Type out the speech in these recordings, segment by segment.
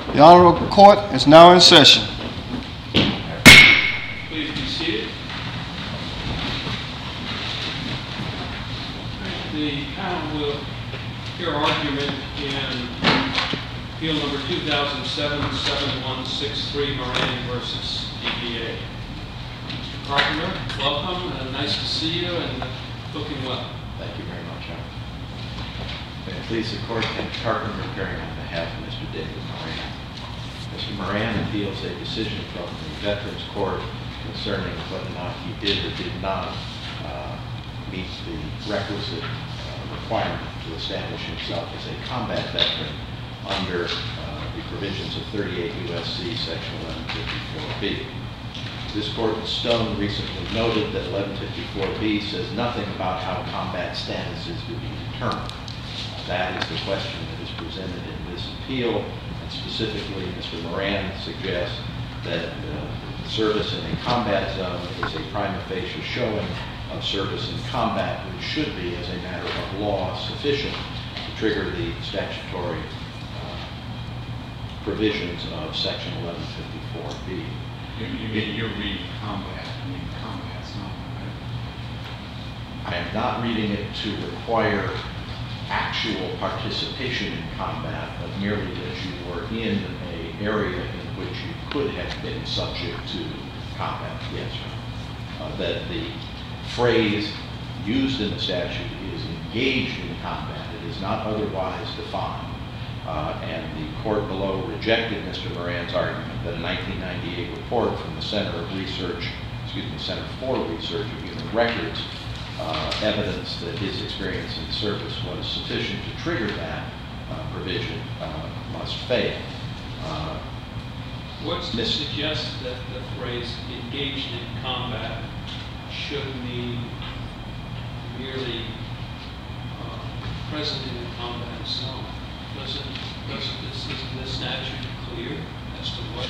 The Honorable Court is now in session. Please be seated. The panel will hear argument in appeal number 2007-7163, Moran v. DBA. Mr. Carpenter, welcome, and nice to see you, and looking well. Thank you very much, Howard. May it please the Court, Kent Carpenter appearing on behalf of Mr. David Moran. Mr. Moran appeals a decision from the Veterans Court concerning whether or not he did or did not meet the requisite requirement to establish himself as a combat veteran under the provisions of 38 U.S.C. Section 1154B. This Court in Stone recently noted that 1154B says nothing about how combat status is to be determined. That is the question that is presented in this appeal, and specifically Mr. Moran suggests that service in a combat zone is a prima facie showing of service in combat, which should be, as a matter of law, sufficient to trigger the statutory provisions of Section 1154B. You mean you're reading combat? I mean, combat's not, right? I am not reading it to require actual participation in combat, but merely that you were in an area in which you could have been subject to combat. Yes, sir. That the phrase used in the statute is engaged in combat. It is not otherwise defined. And the court below rejected Mr. Moran's argument that a 1998 report from the Center for Research of Human Records evidence that his experience in service was sufficient to trigger that provision must fail. What's to suggest that the phrase engaged in combat should mean merely present in a combat zone? Isn't the statute clear as to what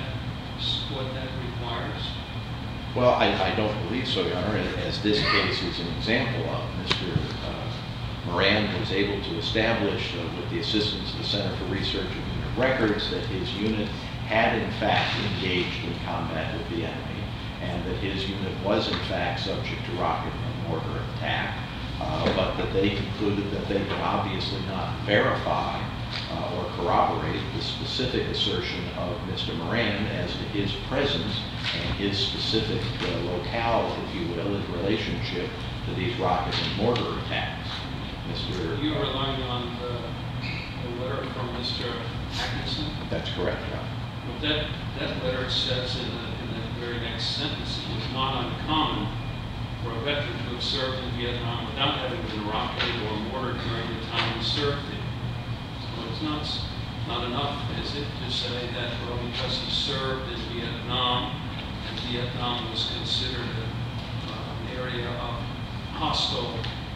that requires? Well, I don't believe so, Your Honor, as this case is an example of. Mr. Moran was able to establish, with the assistance of the Center for Research of Human Records, that his unit had in fact engaged in combat with the enemy, and that his unit was in fact subject to rocket and mortar attack, but that they concluded that they could obviously not verify or corroborate the specific assertion of Mr. Moran as to his presence and his specific locale, if you will, in relationship to these rocket and mortar attacks. You're relying on the letter from Mr. Atkinson? That's correct, Your Honor. Well, that letter says in the very next sentence, it was not uncommon for a veteran to have served in Vietnam without having been rocketed or mortared during the time he served there. So it's not enough, is it, to say that, well, because he served in Vietnam, and Vietnam was considered an area of hostile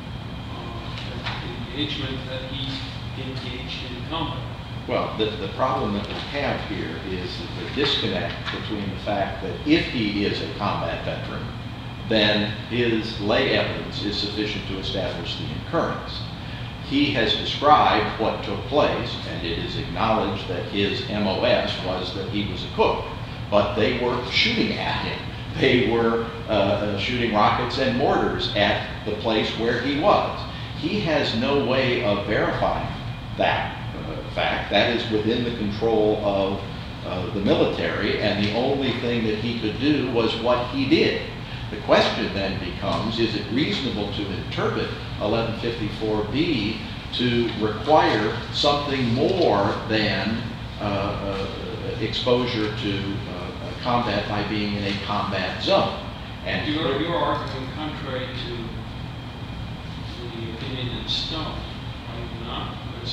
engagement, that he engaged in combat? Well, the problem that we have here is the disconnect between the fact that if he is a combat veteran, then his lay evidence is sufficient to establish the occurrence. He has described what took place, and it is acknowledged that his MOS was that he was a cook, but they were shooting at him. They were shooting rockets and mortars at the place where he was. He has no way of verifying that fact. That is within the control of the military, and the only thing that he could do was what he did. The question then becomes, is it reasonable to interpret 1154B to require something more than exposure to combat by being in a combat zone? And you're arguing contrary to the opinion in Stone, are you not?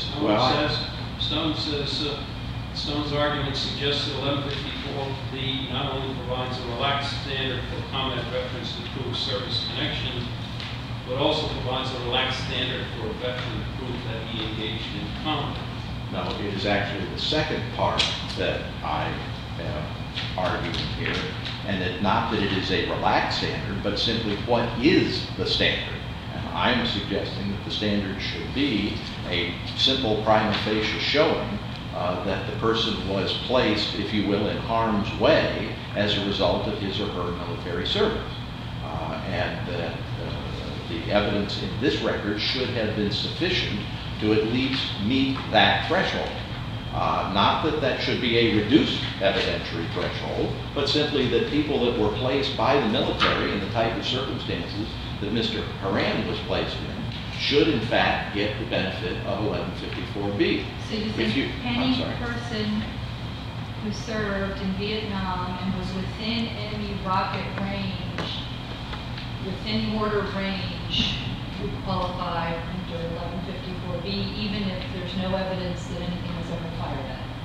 Stone's argument suggests that 1154B not only provides a relaxed standard for combat veterans to prove service connection, but also provides a relaxed standard for a veteran to prove that he engaged in combat. No, it is actually the second part that I am arguing here, and that not that it is a relaxed standard, but simply what is the standard. And I'm suggesting that the standard should be a simple prima facie showing that the person was placed, if you will, in harm's way as a result of his or her military service. And that the evidence in this record should have been sufficient to at least meet that threshold. Not that that should be a reduced evidentiary threshold, but simply that people that were placed by the military in the type of circumstances that Mr. Horan was placed in should in fact get the benefit of 1154B. So you think any person who served in Vietnam and was within enemy rocket range, within mortar range, would qualify under 1154B, even if there's no evidence that anything was ever fired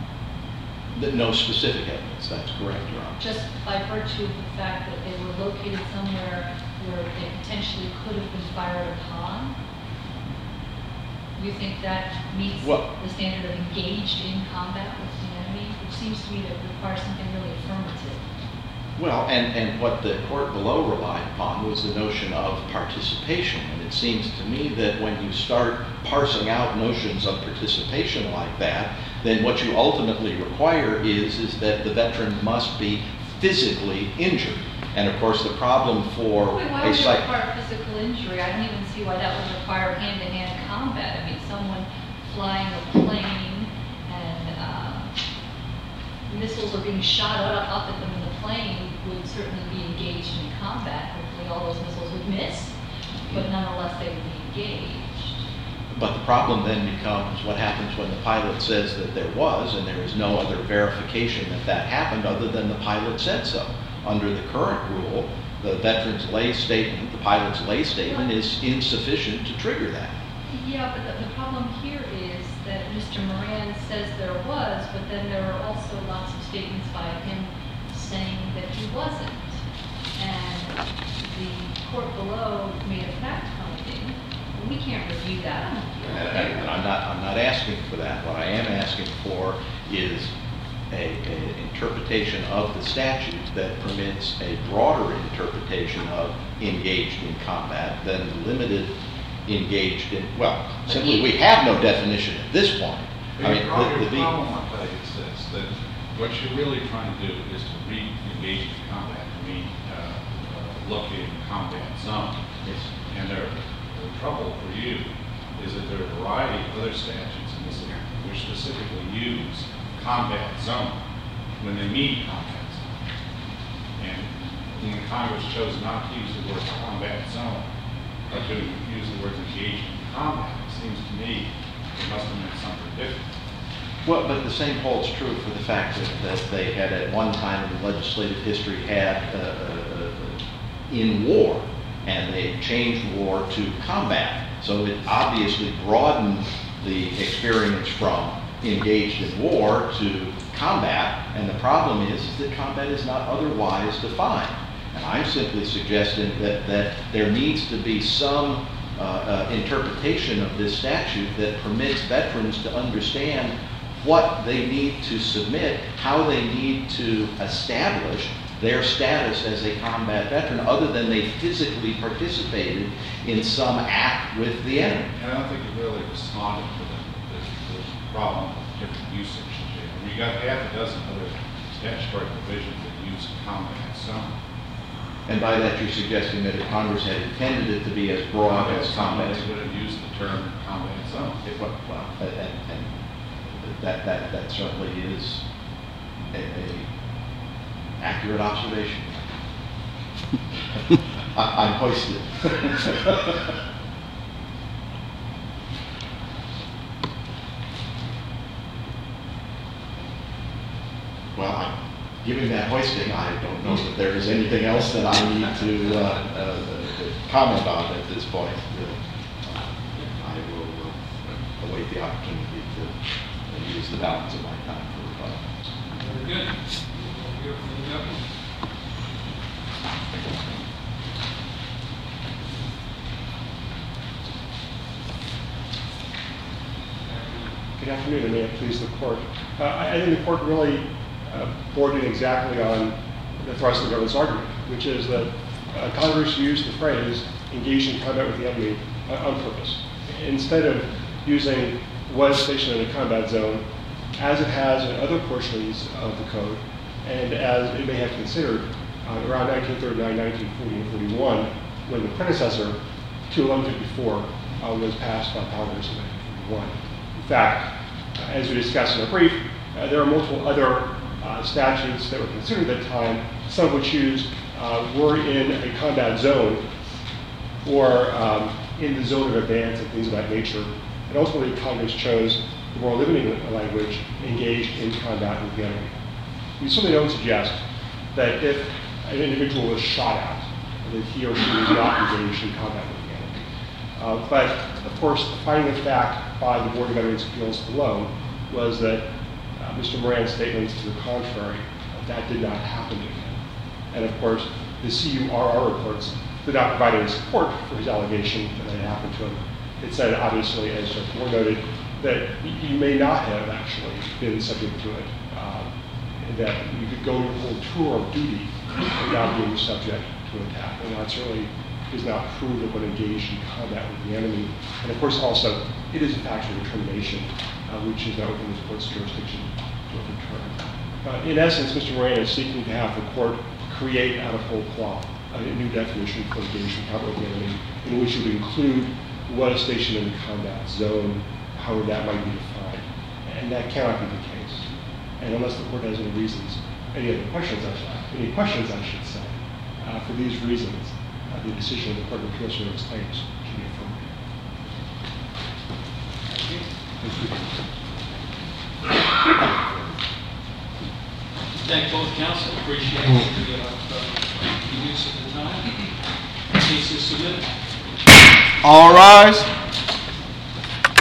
at? No specific evidence, that's correct, Your Honor. Just by virtue of the fact that they were located somewhere where they potentially could have been fired upon? You think that meets the standard of engaged in combat with the enemy, which seems to me to require something really affirmative? Well, and what the court below relied upon was the notion of participation. And it seems to me that when you start parsing out notions of participation like that, then what you ultimately require is that the veteran must be physically injured. And of course, the problem for why would it require physical injury? I don't even see why that would require hand-to-hand combat. I mean, someone flying a plane and missiles are being shot up at them in the plane would certainly be engaged in combat. Hopefully all those missiles would miss, but nonetheless they would be engaged. But the problem then becomes what happens when the pilot says that there was, and there is no other verification that that happened other than the pilot said so. Under the current rule, the veteran's lay statement, the pilot's lay statement, is insufficient to trigger that. Yeah, but the problem here is that Mr. Moran says there was, but then there are also lots of statements by him saying that he wasn't. And the court below made a fact finding. We can't review that. And I'm not asking for that. What I am asking for is an interpretation of the statute that permits a broader interpretation of engaged in combat than limited engaged in, well, simply we have no definition at this point. I mean, the problem, I'll tell you, is this, that what you're really trying to do is to read engaged in combat, to mean located in combat zone. And the trouble for you is that there are a variety of other statutes in this area which specifically use combat zone when they mean combat zone. And when Congress chose not to use the word combat zone, but to use the words engaged in combat, it seems to me it must have meant something different. Well, but the same holds true for the fact that they had at one time in legislative history had in war, and they changed war to combat. So it obviously broadened the experience from engaged in war to combat, and the problem is that combat is not otherwise defined. And I'm simply suggesting that there needs to be some interpretation of this statute that permits veterans to understand what they need to submit, how they need to establish their status as a combat veteran, other than they physically participated in some act with the enemy. And I don't think you really responded to the problem of different usage. I mean, you got half a dozen other statutory provisions that use combat zone. And by that you're suggesting that if Congress had intended it to be as broad as combat zone, they would have used the term combat zone. And that certainly is a accurate observation. I'm hoisted. Well, given that hoisting, I don't know that there is anything else that I need to comment on at this point. I will await the opportunity to use the balance of my time for rebuttal. Very good. We'll hear from the governor. Good afternoon, and may it please the court. I think the court really bored in exactly on the thrust of the government's argument, which is that Congress used the phrase engaged in combat with the enemy on purpose. Instead of using was stationed in a combat zone, as it has in other portions of the code, and as it may have considered around 1939, 1940, and 41, when the predecessor to 1154 was passed by Congress in 1941. In fact, as we discussed in our brief, there are multiple other statutes that were considered at that time, some of which were in a combat zone or in the zone of advance and things of that nature. And ultimately, Congress chose the more limiting language, engaged in combat with the enemy. We certainly don't suggest that if an individual was shot at, that he or she was not engaged in combat with the enemy. But, of course, the finding of fact by the Board of Veterans' Appeals below was that Mr. Moran's statements to the contrary, that did not happen to him. And, of course, the CURR reports did not provide any support for his allegation that it happened to him. It said, obviously, as Judge Moore noted, that he may not have actually been subject to it, that you could go your whole tour of duty without being subject to attack. And that certainly does not prove that one engaged in combat with the enemy. And of course, also, it is a factual determination, which is not within this court's jurisdiction to overturn. In essence, Mr. Moran is seeking to have the court create out of whole cloth a new definition for engaged in combat with the enemy, in which it would include what is stationed in the combat zone, however that might be defined. And that cannot be the case. And unless the court has any reasons, any questions, I should say, for these reasons, the decision of the Court of Appeals for those claims should be affirmed. Thank both counsel. Appreciate the use of the time. Case is submitted. All rise.